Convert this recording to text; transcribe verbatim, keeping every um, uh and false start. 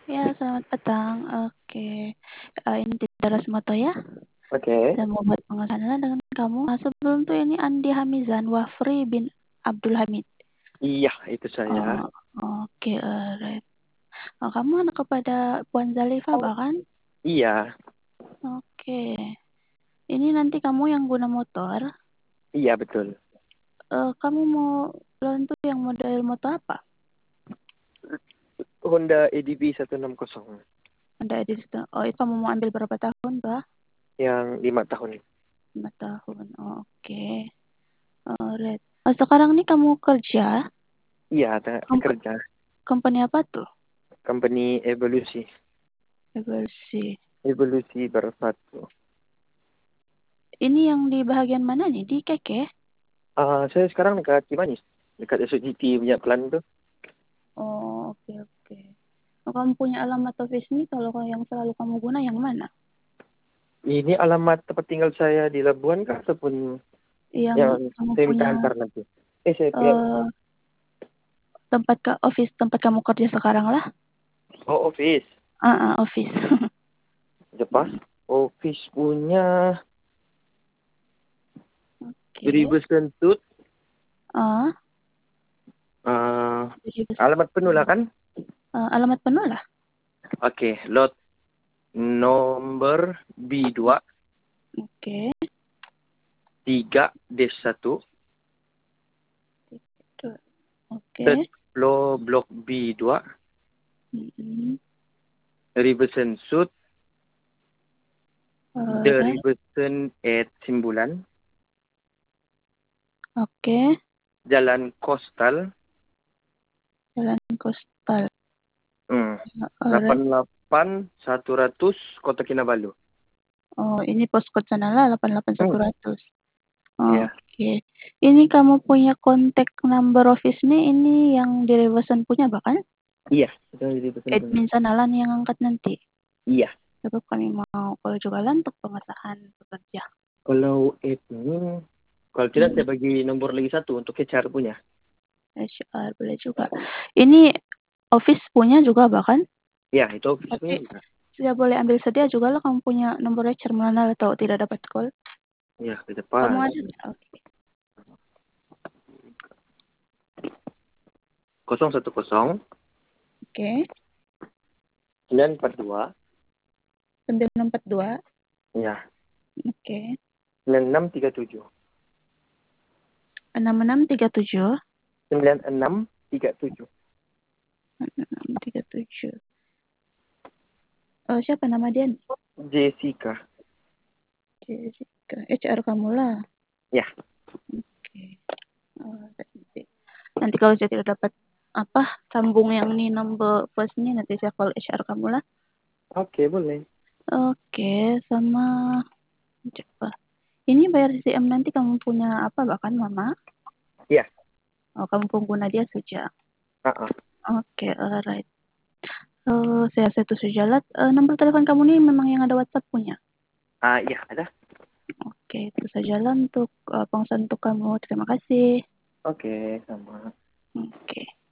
Ya, selamat petang. Oke, uh, ini Tita Rasmoto ya. Oke. Saya mau buat pengenalan dengan kamu. Nah, sebelum tuh ini Andi Hamizan, Wafri bin Abdul Hamid. Iya, itu saya. Oh, oke, alright. Oh, kamu anak kepada Puan Zalifa, bahkan? Iya, Oke. Ini nanti kamu yang guna motor. iya betul. Uh, kamu mau loan tuh yang model motor apa? Honda E D V seratus enam puluh Ada di situ. Oh, itu kamu mau ambil berapa tahun, Bah? yang lima tahun. Lima tahun. Oh, oke. Alright. Oh, sekarang nih kamu kerja? Iya, ada Komp- kerja. Company apa tuh? Company Evolusi. Evolusi. Evolusi Bersatu. Ini yang di bagian mana nih? Di Keke? Ah, saya sekarang dekat Cimanis. Dekat S U G T punya pelan tuh. Oh, oke oke. Oh, kamu punya alamat office nih kalau yang selalu kamu guna yang mana? Ini alamat tempat tinggal saya di Labuan kah ataupun Yang yang kamu saya minta punya antar nanti? Eh, saya punya. eh tempat ke office tempat kamu kerja sekarang lah. Oh, office. Ah, ah, office. Jepas. Office punya Oke. seribu sentut. Ah, Ah, jadi alamat penuh lah kan? eh, alamat penuh lah. Oke, lot nomor B dua Oke. tiga D satu Tuh. third Oke. floor blok B dua Mm-mm. Riverson Suit The Alright. Riverson at Simbulan Oke. Jalan Coastal Jalan Kospal. hmm. Alright. delapan delapan seratus Kota Kinabalu. Oh, ini postcode sana lah delapan delapan satu Hmm. nol nol. Ya, Oke. Ini kamu punya kontak number office nih, ini yang di Revosan punya bahkan? iya, itu di Riverson punya. Admin sanalan yang angkat nanti. Iya, Sebab kami mau kalau jualan untuk pengesahan pekerja. kalau admin, kalau tidak Hmm, saya bagi nomor lagi satu untuk H R punya. H R boleh juga. Ini office punya juga bahkan, Ya, itu office tapi punya juga. tidak boleh ambil sedia juga lah kamu punya nomor H R mana atau tidak dapat call. Ya, ke Kamu depan. ada? Oke. nol satu nol Oke. sembilan empat dua sembilan empat dua. ya Oke. sembilan enam tiga tujuh enam enam tiga tujuh. sembilan enam tiga tujuh. enam tiga tujuh. Oh, siapa nama dia? Jessica. Jessica. H R kamu lah. Ya, Oke. Oh, nanti. Nanti kalau saya tidak dapat apa sambung yang ini nomor bos ini nanti saya call H R kamu lah. oke boleh. Oke, sama coba. Ini bayar C M nanti kamu punya apa bahkan mama? Ya, Oh, kamu pengguna dia saja. uh-uh. Oke, alright. Uh, saya satu sejalan. Uh, nomor telepon kamu ini memang yang ada WhatsApp punya. Ah, ya ada. Oke, itu saja lah untuk uh, pengsan untuk kamu. Terima kasih. Oke, sama. Oke.